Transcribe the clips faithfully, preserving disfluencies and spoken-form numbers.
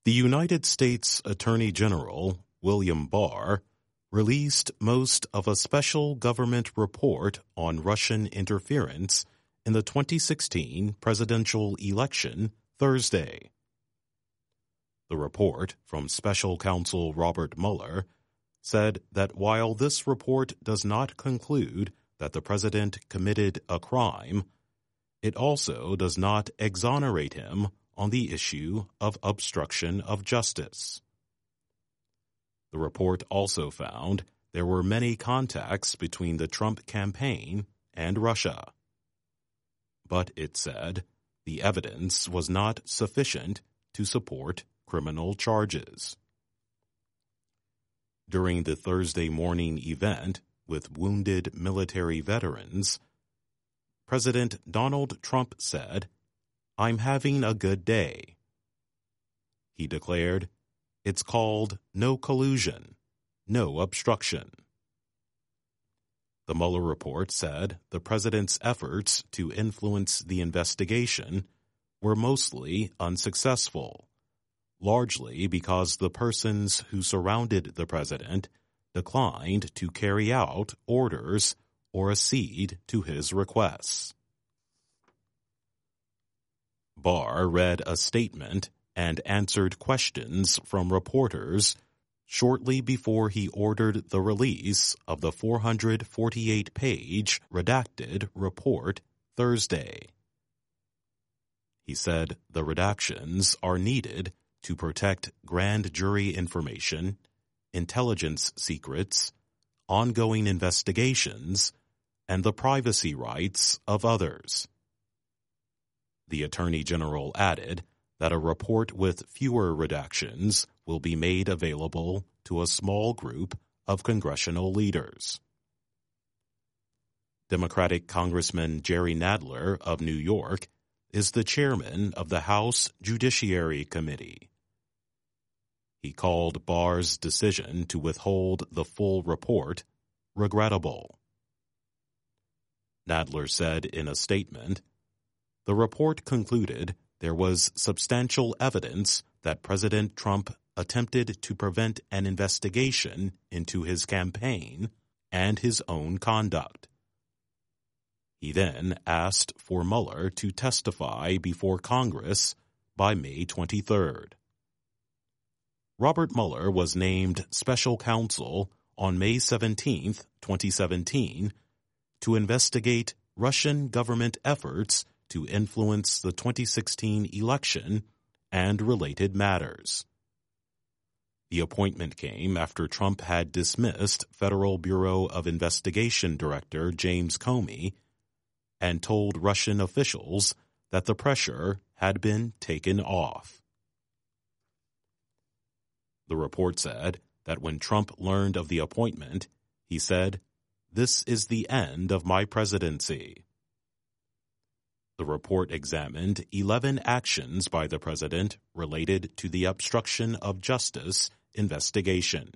The United States Attorney General, William Barr, released most of a special government report on Russian interference in the twenty sixteen presidential election Thursday. The report from Special Counsel Robert Mueller said that while this report does not conclude that the president committed a crime, it also does not exonerate him on the issue of obstruction of justice. The report also found there were many contacts between the Trump campaign and Russia. But it said the evidence was not sufficient to support criminal charges. During the Thursday morning event with wounded military veterans, President Donald Trump said, "I'm having a good day." He declared, "It's called no collusion, no obstruction." The Mueller report said the president's efforts to influence the investigation were mostly unsuccessful, largely because the persons who surrounded the president declined to carry out orders or accede to his requests. Barr read a statement and answered questions from reporters shortly before he ordered the release of the four hundred forty-eight page redacted report Thursday. He said the redactions are needed to protect grand jury information, intelligence secrets, ongoing investigations, and the privacy rights of others. The Attorney General added that a report with fewer redactions will be made available to a small group of congressional leaders. Democratic Congressman Jerry Nadler of New York is the chairman of the House Judiciary Committee. He called Barr's decision to withhold the full report regrettable. Nadler said in a statement, "The report concluded there was substantial evidence that President Trump attempted to prevent an investigation into his campaign and his own conduct." He then asked for Mueller to testify before Congress by May twenty-third. Robert Mueller was named special counsel on May seventeenth, twenty seventeen, to investigate Russian government efforts to influence the twenty sixteen election and related matters. The appointment came after Trump had dismissed Federal Bureau of Investigation Director James Comey and told Russian officials that the pressure had been taken off. The report said that when Trump learned of the appointment, he said, "This is the end of my presidency." The report examined eleven actions by the president related to the obstruction of justice investigation.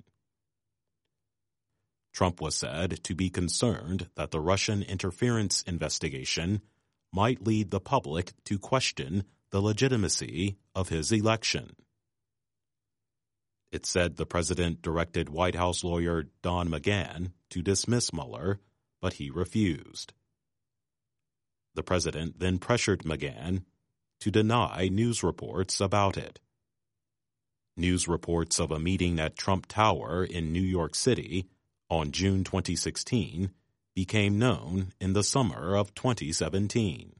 Trump was said to be concerned that the Russian interference investigation might lead the public to question the legitimacy of his election. It said the president directed White House lawyer Don McGahn to dismiss Mueller, but he refused. The president then pressured McGahn to deny news reports about it. News reports of a meeting at Trump Tower in New York City on June twenty sixteen became known in the summer of twenty seventeen.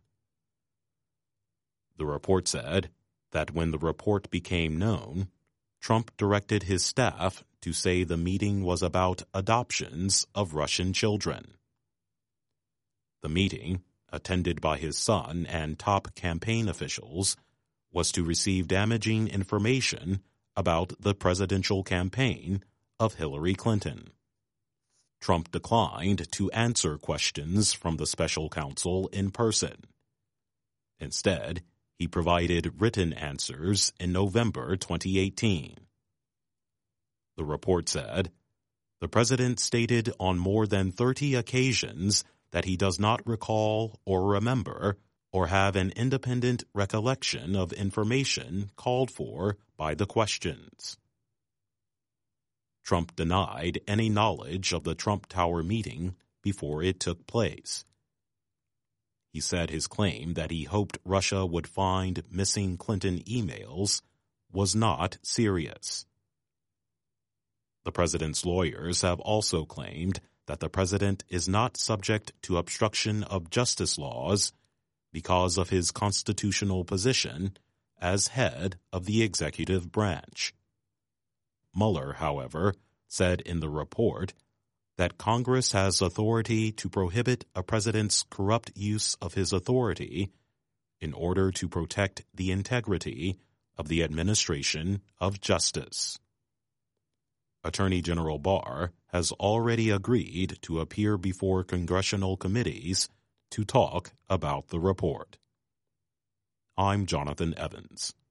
The report said that when the report became known, Trump directed his staff to say the meeting was about adoptions of Russian children. The meeting, attended by his son and top campaign officials, was to receive damaging information about the presidential campaign of Hillary Clinton. Trump declined to answer questions from the special counsel in person. Instead, he provided written answers in November twenty eighteen. The report said, the president stated on more than thirty occasions that he does not recall or remember or have an independent recollection of information called for by the questions. Trump denied any knowledge of the Trump Tower meeting before it took place. He said his claim that he hoped Russia would find missing Clinton emails was not serious. The president's lawyers have also claimed that the president is not subject to obstruction of justice laws because of his constitutional position as head of the executive branch. Mueller, however, said in the report that Congress has authority to prohibit a president's corrupt use of his authority in order to protect the integrity of the administration of justice. Attorney General Barr has already agreed to appear before congressional committees to talk about the report. I'm Jonathan Evans.